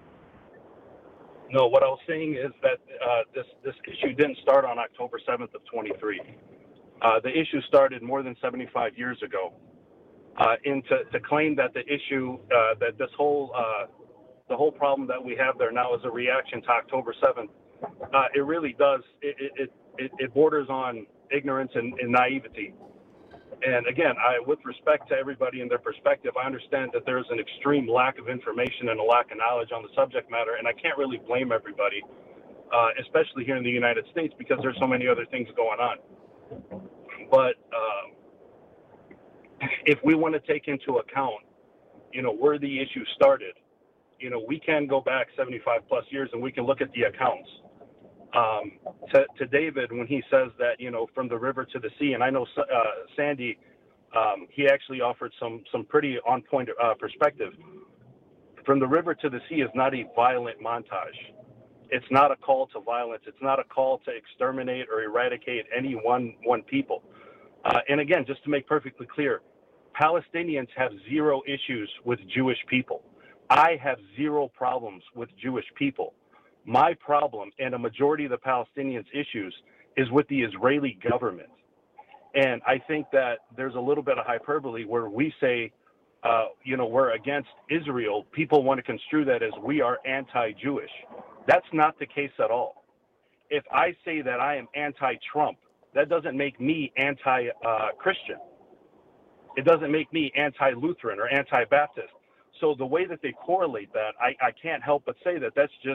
No, what I was saying is that uh, this, this issue didn't start on October seventh of twenty-three. Uh, the issue started more than seventy-five years ago. Uh, and to, to claim that the issue, uh, that this whole, uh, the whole problem that we have there now is a reaction to October seventh, uh, it really does, it, it, it, it borders on ignorance and, and naivety. And again, I, with respect to everybody and their perspective, I understand that there's an extreme lack of information and a lack of knowledge on the subject matter, and I can't really blame everybody, uh, especially here in the United States, because there's so many other things going on. But um, if we want to take into account, you know, where the issue started, you know, we can go back seventy-five plus years and we can look at the accounts. Um, to, to David, when he says that, you know, from the river to the sea, and I know uh, Sandy, um, he actually offered some some pretty on point uh, perspective. From the river to the sea is not a violent montage. It's not a call to violence. It's not a call to exterminate or eradicate any one one people. Uh, and again, just to make perfectly clear, Palestinians have zero issues with Jewish people. I have zero problems with Jewish people. My problem, and a majority of the Palestinians' issues, is with the Israeli government. And I think that there's a little bit of hyperbole where we say, uh, you know, we're against Israel. People want to construe that as we are anti-Jewish. That's not the case at all. If I say that I am anti-Trump, that doesn't make me anti-Christian. It doesn't make me anti-Lutheran or anti-Baptist. So the way that they correlate that, I, I can't help but say that that's just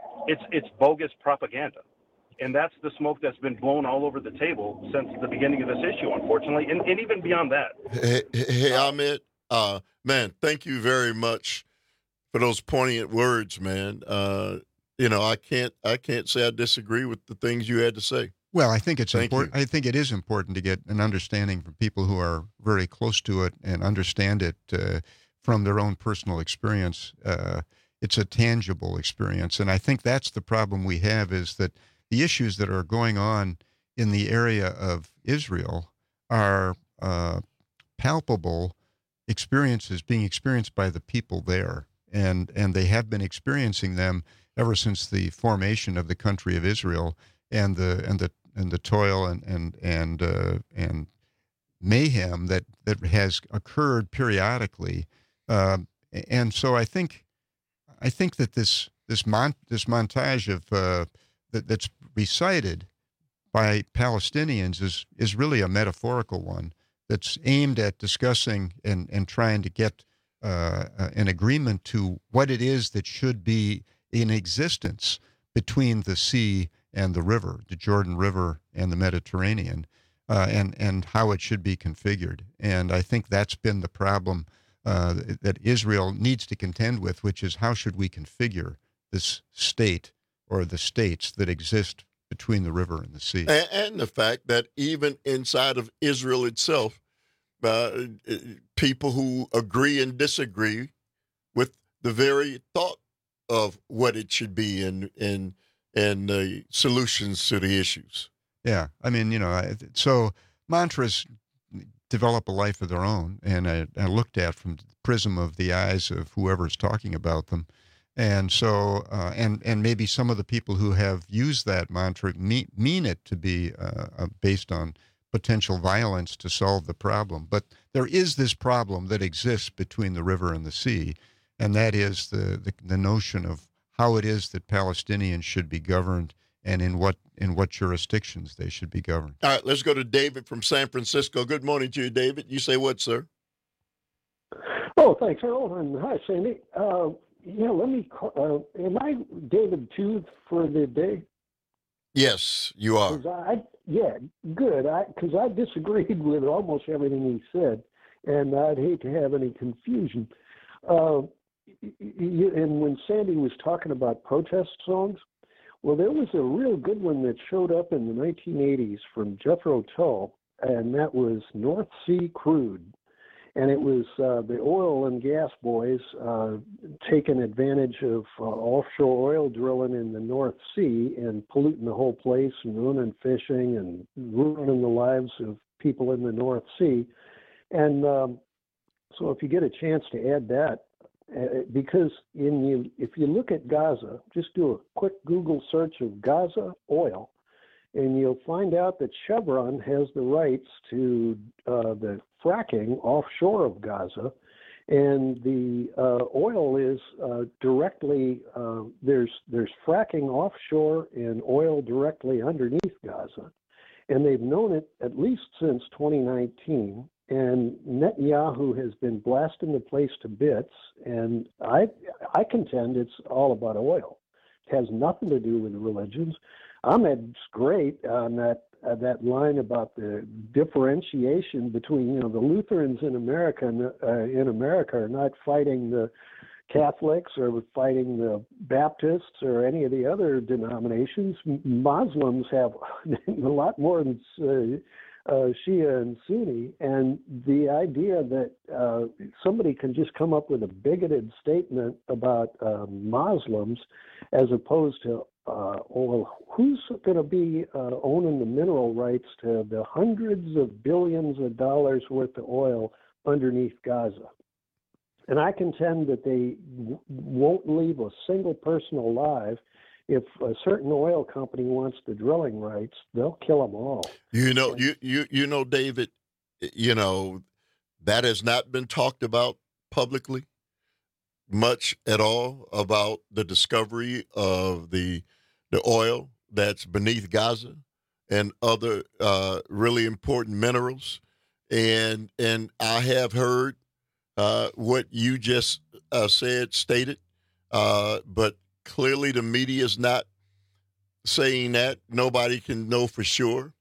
it's it's bogus propaganda. And that's the smoke that's been blown all over the table since the beginning of this issue, unfortunately, and, and even beyond that. Hey, hey Ahmed, uh, man, thank you very much for those poignant words, man. Uh, you know, I can't I can't say I disagree with the things you had to say. Well, I think it's Thank important. I think it is important to get an understanding from people who are very close to it and understand it uh, from their own personal experience. Uh, it's a tangible experience, and I think that's the problem we have is that the issues that are going on in the area of Israel are uh, palpable experiences being experienced by the people there, and and they have been experiencing them ever since the formation of the country of Israel, and the and the and the toil and and and uh, and mayhem that that has occurred periodically, uh, and so I think I think that this this mon- this montage of uh, that, that's recited by Palestinians is is really a metaphorical one that's aimed at discussing and and trying to get uh, an agreement to what it is that should be in existence between the sea and the river, the Jordan River and the Mediterranean, uh, and and how it should be configured. And I think that's been the problem uh, that Israel needs to contend with, which is how should we configure this state or the states that exist between the river and the sea. And, and the fact that even inside of Israel itself, uh, people who agree and disagree with the very thought of what it should be and and and the solutions to the issues. Yeah, I mean, you know, I- so mantras develop a life of their own, and I, I looked at from the prism of the eyes of whoever's talking about them. And so, uh, and and maybe some of the people who have used that mantra mean, mean it to be uh, uh, based on potential violence to solve the problem. But there is this problem that exists between the river and the sea, and that is the, the, the notion of how it is that Palestinians should be governed and in what in what jurisdictions they should be governed. All right, let's go to David from San Francisco. Good morning to you, David. You say what, sir? Oh, thanks, Earl, and hi, Sandy. Uh, yeah, let me call, uh, am I David Tooth for the day? Yes, you are. 'Cause I, yeah, good, because I, I disagreed with almost everything he said, and I'd hate to have any confusion. Uh, y- y- and when Sandy was talking about protest songs, well, there was a real good one that showed up in the nineteen eighties from Jethro Tull, and that was North Sea Crude. And it was uh, the oil and gas boys uh, taking advantage of uh, offshore oil drilling in the North Sea and polluting the whole place and ruining fishing and ruining the lives of people in the North Sea. And um, so if you get a chance to add that, uh, because in you, if you look at Gaza, just do a quick Google search of Gaza oil, and you'll find out that Chevron has the rights to uh, the fracking offshore of Gaza, and the uh, oil is uh, directly uh, there's there's fracking offshore and oil directly underneath Gaza, and they've known it at least since twenty nineteen. And Netanyahu has been blasting the place to bits, and I I contend it's all about oil. It has nothing to do with religions. Ahmed's great on that uh, that line about the differentiation between, you know, the Lutherans in America and, uh, in America are not fighting the Catholics or fighting the Baptists or any of the other denominations. M- Muslims have a lot more than uh, uh, Shia and Sunni, and the idea that uh, somebody can just come up with a bigoted statement about uh, Muslims as opposed to Uh, well, who's going to be uh, owning the mineral rights to the hundreds of billions of dollars worth of oil underneath Gaza? And I contend that they w- won't leave a single person alive. If a certain oil company wants the drilling rights, they'll kill them all. You know, you you you know, David, you know, that has not been talked about publicly much at all, about the discovery of the the oil that's beneath Gaza and other uh, really important minerals. And and I have heard uh, what you just uh, said, stated, uh, but clearly the media is not saying that. Nobody can know for sure,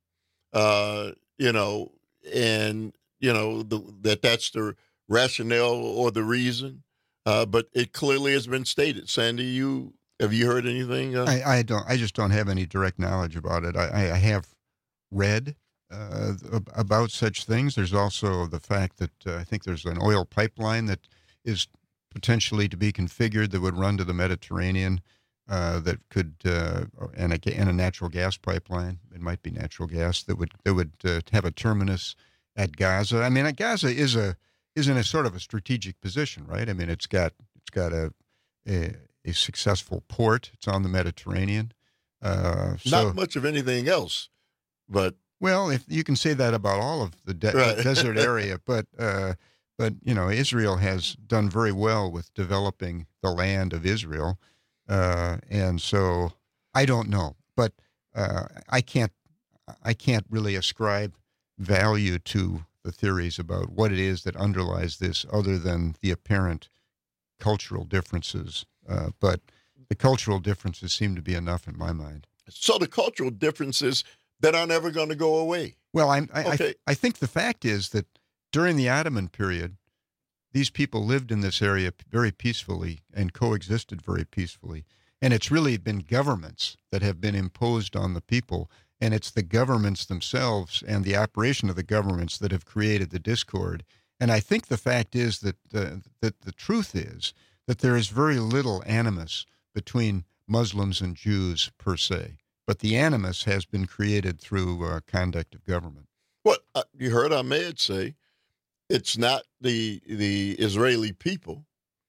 uh, you know, and, you know, the, that that's the rationale or the reason. Uh, but it clearly has been stated. Sandy, you have you heard anything? Uh? I, I don't. I just don't have any direct knowledge about it. I, I have read uh, about such things. There's also the fact that uh, I think there's an oil pipeline that is potentially to be configured that would run to the Mediterranean. Uh, that could uh, and a and a natural gas pipeline. It might be natural gas that would that would uh, have a terminus at Gaza. I mean, Gaza is a is in a sort of a strategic position, right? I mean, it's got it's got a a, a successful port. It's on the Mediterranean. Uh, so, Not much of anything else, but well, if you can say that about all of the de- right. desert area, but uh, but you know, Israel has done very well with developing the land of Israel. Uh, and so I don't know, but uh, I can't I can't really ascribe value to the theories about what it is that underlies this other than the apparent cultural differences. Uh, but the cultural differences seem to be enough in my mind. So the cultural differences that are never going to go away. Well, I, I, okay. I, I think the fact is that during the Ottoman period, these people lived in this area very peacefully and coexisted very peacefully. And it's really been governments that have been imposed on the people. And it's the governments themselves and the operation of the governments that have created the discord. And I think the fact is that the, that the truth is that there is very little animus between Muslims and Jews per se. But the animus has been created through uh, conduct of government. Well, uh, you heard Ahmed say, it's not the the Israeli people,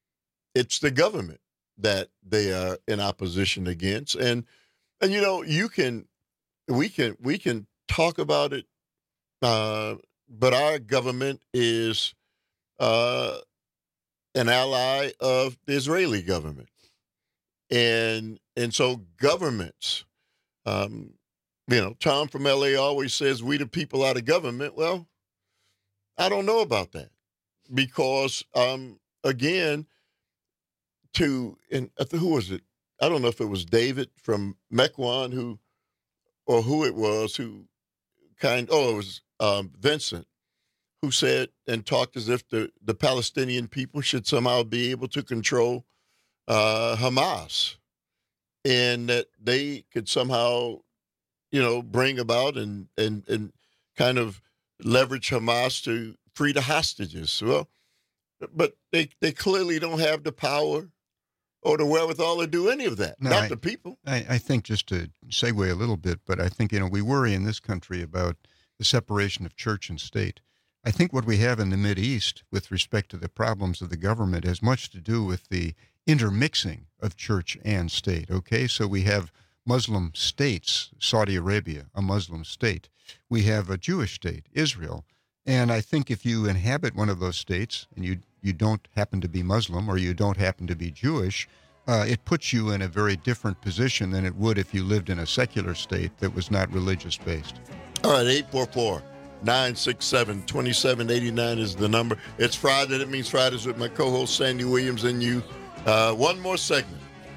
it's the government that they are in opposition against. And and you know, you can we can we can talk about it, uh, but our government is uh, an ally of the Israeli government. And and so governments, um, you know, Tom from L A always says we the people are the government. Well, I don't know about that because, um, again, to, and who was it? I don't know if it was David from Mequon who, or who it was who kind, oh, it was um, Vincent who said and talked as if the, the Palestinian people should somehow be able to control uh, Hamas and that they could somehow, you know, bring about and, and, and kind of leverage Hamas to free the hostages. Well, but they they clearly don't have the power or the wherewithal to do any of that. No, Not I, the people. I, I think just to segue a little bit, but I think, you know, we worry in this country about the separation of church and state. I think what we have in the Mideast with respect to the problems of the government has much to do with the intermixing of church and state. Okay, so we have Muslim states, Saudi Arabia, a Muslim state. We have a Jewish state, Israel. And I think if you inhabit one of those states and you, you don't happen to be Muslim or you don't happen to be Jewish, uh, it puts you in a very different position than it would if you lived in a secular state that was not religious-based. All right, eight four four, nine six seven, two seven eight nine is the number. It's Friday. That means Fridays with my co-host Sandy Williams and you. Uh, one more segment.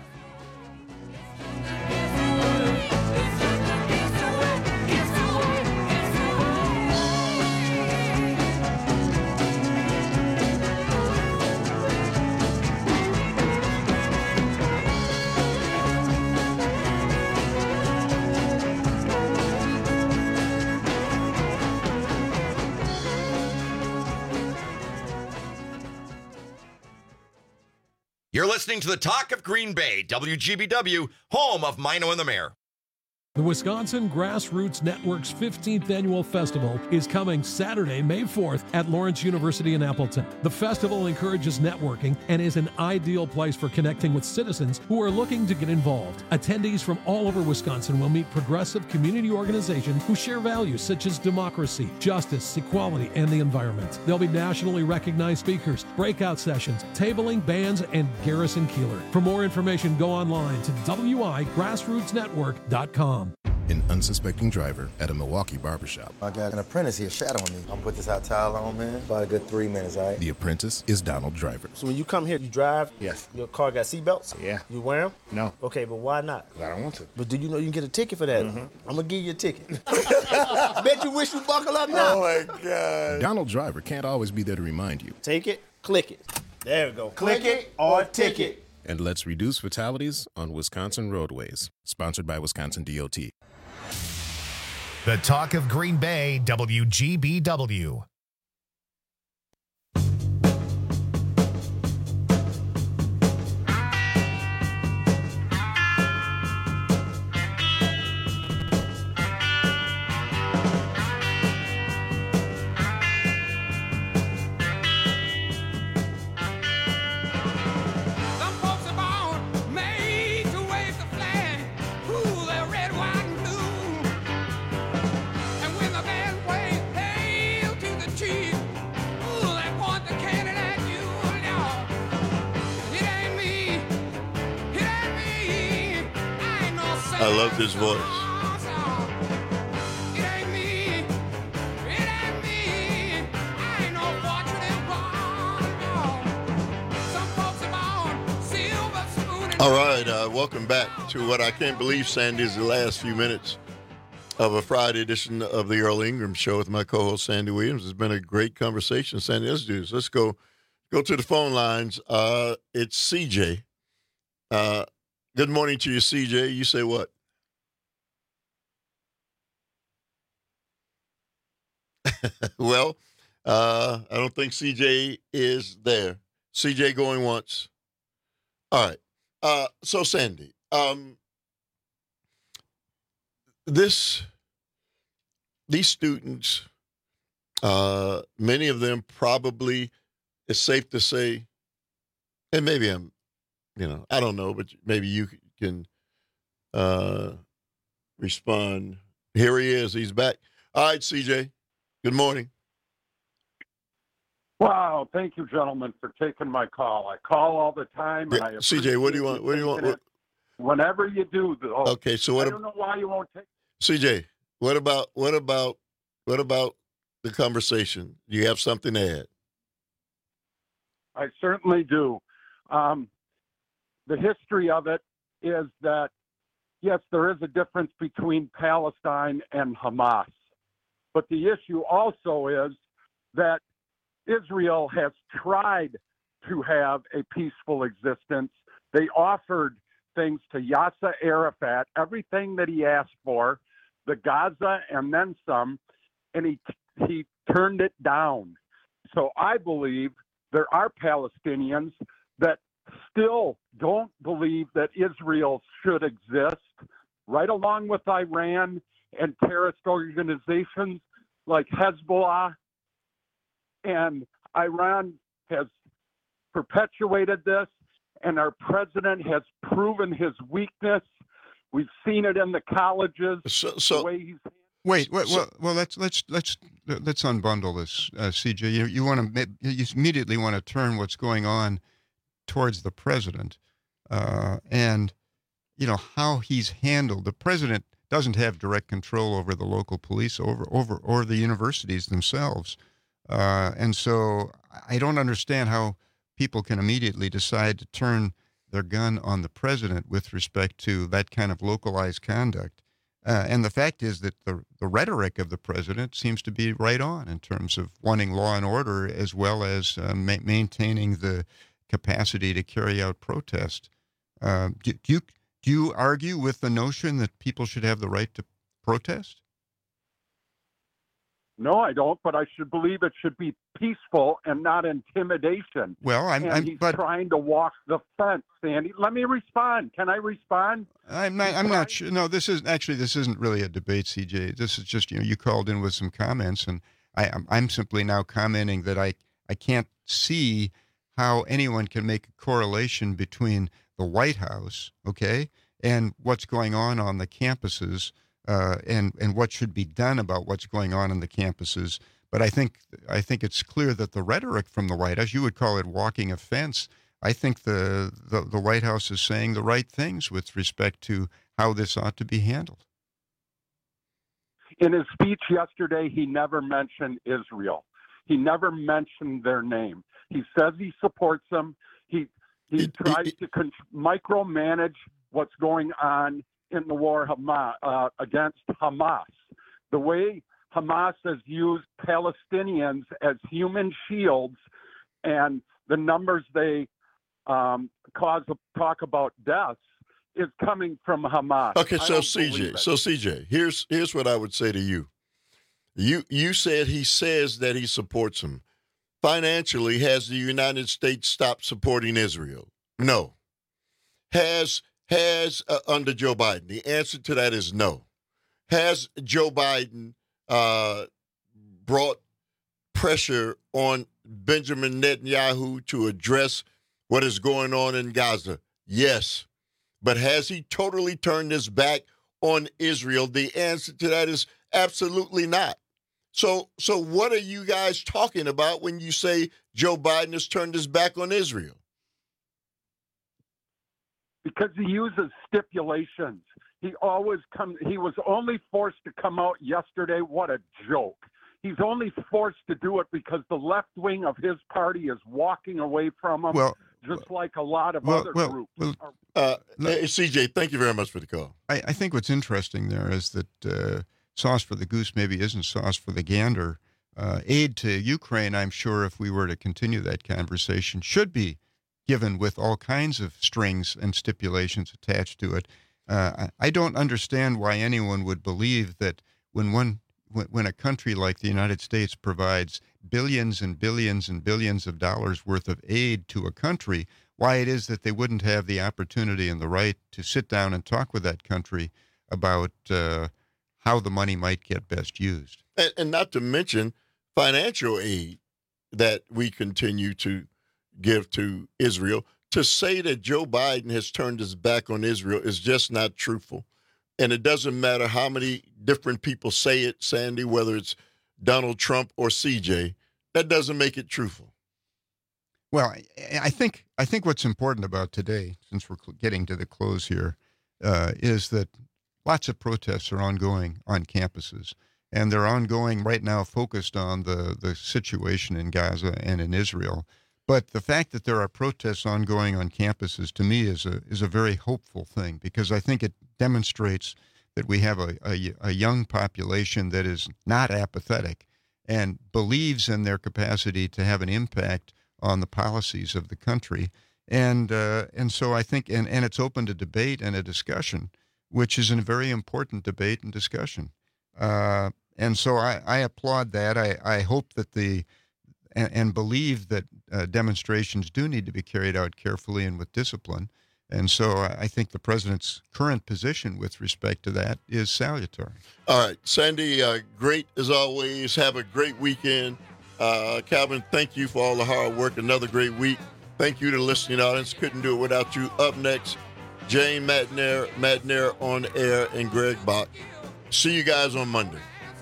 You're listening to the Talk of Green Bay, W G B W, home of Mino and the Mayor. The Wisconsin Grassroots Network's fifteenth Annual Festival is coming Saturday, May fourth at Lawrence University in Appleton. The festival encourages networking and is an ideal place for connecting with citizens who are looking to get involved. Attendees from all over Wisconsin will meet progressive community organizations who share values such as democracy, justice, equality, and the environment. There'll be nationally recognized speakers, breakout sessions, tabling, bands, and Garrison Keeler. For more information, go online to w i grassroots network dot com. an unsuspecting driver at a Milwaukee barbershop. I got an apprentice here shadowing me. I'm gonna put this hot towel on, man. About a good three minutes, all right? The apprentice is Donald Driver. So when you come here, you drive? Yes. Your car got seatbelts? Yeah. You wear them? No. Okay, but why not? I don't want to. But do you know you can get a ticket for that? Mm-hmm. I'm gonna give you a ticket. Bet you wish you buckle up now. Oh, my God. Donald Driver can't always be there to remind you. Take it, click it. There we go. Click it or ticket. And let's reduce fatalities on Wisconsin roadways. Sponsored by Wisconsin D O T. The Talk of Green Bay, W G B W. I love this voice. All right, uh, welcome back to what I can't believe, Sandy, is the last few minutes of a Friday edition of the Earl Ingram Show with my co-host Sandy Williams. It's been a great conversation, Sandy. Let's do this. Let's go, go to the phone lines. Uh, it's C J. Uh, good morning to you, C J. You say what? Well, uh, I don't think C J is there. C J going once. All right. Uh, so, Sandy, um, this, these students, uh, many of them probably, it's safe to say, and maybe I'm, you know, I don't know, but maybe you can uh, respond. Here he is. He's back. All right, C J. Good morning. Wow, thank you, gentlemen, for taking my call. I call all the time. And Yeah, I C J, what do you want? What do you want? appreciate it. Whenever you do, though. Okay, so what I ab- don't know why you won't take. C J, what about what about what about the conversation? Do you have something to add? I certainly do. Um, the history of it is that, yes, there is a difference between Palestine and Hamas. But the issue also is that Israel has tried to have a peaceful existence. They offered things to Yasser Arafat, everything that he asked for, the Gaza and then some, and he he turned it down. So I believe there are Palestinians that still don't believe that Israel should exist, right along with Iran and terrorist organizations like Hezbollah. And Iran has perpetuated this, and our president has proven his weakness. We've seen it in the colleges. So, so the way he's Wait, wait, well, well, let's let's let's let's unbundle this, uh, C J. You you want to you immediately want to turn what's going on towards the president, uh, and you know how he's handled. The president doesn't have direct control over the local police, over over or the universities themselves, uh, and so I don't understand how people can immediately decide to turn their gun on the president with respect to that kind of localized conduct. Uh, and the fact is that the, the rhetoric of the president seems to be right on in terms of wanting law and order as well as uh, ma- maintaining the capacity to carry out protest. Uh, do, do, you, do you argue with the notion that people should have the right to protest? No, I don't, but I should believe it should be peaceful and not intimidation. Well, I'm, and I'm he's but trying to walk the fence, Sandy. Let me respond. Can I respond? I'm not. I'm not sure. No, this is actually this isn't really a debate, C J. This is just you know you called in with some comments, and I, I'm I'm simply now commenting that I I can't see how anyone can make a correlation between the White House, okay, and what's going on on the campuses. Uh, and and what should be done about what's going on in the campuses. But I think I think it's clear that the rhetoric from the White House, you would call it walking a fence. I think the, the, the White House is saying the right things with respect to how this ought to be handled. In his speech yesterday, he never mentioned Israel. He never mentioned their name. He says he supports them. He he It- tries it- to con- micromanage what's going on in the war Hamas, uh, against Hamas. The way Hamas has used Palestinians as human shields, and the numbers they um, cause talk about deaths is coming from Hamas. Okay, I so don't C J, believe it. so C J, here's here's what I would say to you. You you said he says that he supports him. Financially, has the United States stopped supporting Israel? No. Has has uh, under Joe Biden? The answer to that is no. Has Joe Biden uh, brought pressure on Benjamin Netanyahu to address what is going on in Gaza? Yes. But has he totally turned his back on Israel? The answer to that is absolutely not. So, so what are you guys talking about when you say Joe Biden has turned his back on Israel? Because he uses stipulations. He always comes. He was only forced to come out yesterday. What a joke! He's only forced to do it because the left wing of his party is walking away from him, Well, just like a lot of well, other well, groups. well, Uh, hey, C J, thank you very much for the call. I, I think what's interesting there is that uh, sauce for the goose maybe isn't sauce for the gander. Uh, aid to Ukraine, I'm sure, if we were to continue that conversation, should be given with all kinds of strings and stipulations attached to it. Uh, I I don't understand why anyone would believe that when one when, when a country like the United States provides billions and billions and billions of dollars worth of aid to a country, why it is that they wouldn't have the opportunity and the right to sit down and talk with that country about uh, how the money might get best used. And, and not to mention financial aid that we continue to give to Israel. To say that Joe Biden has turned his back on Israel is just not truthful. And it doesn't matter how many different people say it, Sandy, whether it's Donald Trump or C J, that doesn't make it truthful. Well, I, I think I think what's important about today, since we're cl- getting to the close here, uh, is that lots of protests are ongoing on campuses, and they're ongoing right now, focused on the the situation in Gaza and in Israel. But the fact that there are protests ongoing on campuses, to me, is a is a very hopeful thing, because I think it demonstrates that we have a, a, a young population that is not apathetic and believes in their capacity to have an impact on the policies of the country. And uh, and so I think, and, and it's open to debate and a discussion, which is a very important debate and discussion. Uh, and so I, I applaud that. I, I hope that the, and, and believe that uh, demonstrations do need to be carried out carefully and with discipline. And so I think the president's current position with respect to that is salutary. All right, Sandy, uh, great as always. Have a great weekend. Uh, Calvin, thank you for all the hard work. Another great week. Thank you to the listening audience. Couldn't do it without you. Up next, Jane Matnair, Matnair on air, and Greg Bach. See you guys on Monday.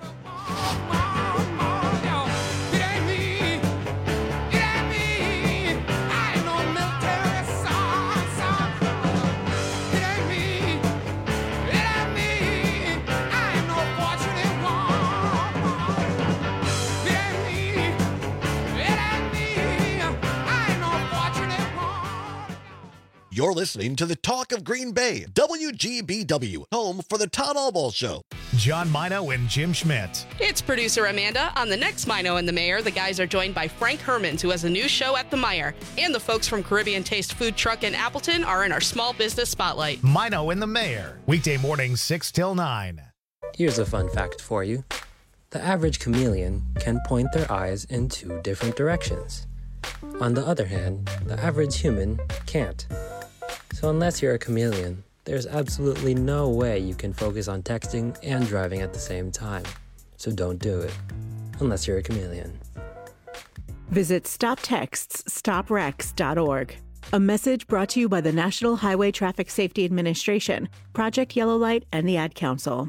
You're listening to the Talk of Green Bay, W G B W, home for the Todd Albaugh Show. John Mino and Jim Schmidt. It's producer Amanda. On the next Mino and the Mayor, the guys are joined by Frank Hermans, who has a new show at the Meijer. And the folks from Caribbean Taste Food Truck in Appleton are in our small business spotlight. Mino and the Mayor. Weekday mornings six till nine. Here's a fun fact for you. The average chameleon can point their eyes in two different directions. On the other hand, the average human can't. So unless you're a chameleon, there's absolutely no way you can focus on texting and driving at the same time. So don't do it, unless you're a chameleon. Visit stop texts stop wrecks dot org. A message brought to you by the National Highway Traffic Safety Administration, Project Yellow Light, and the Ad Council.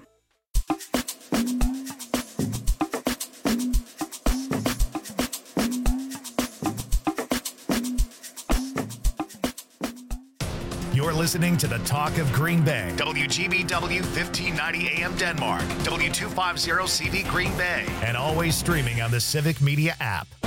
You're listening to the Talk of Green Bay. W G B W fifteen ninety A M Denmark, W two fifty C V Green Bay, and always streaming on the Civic Media app.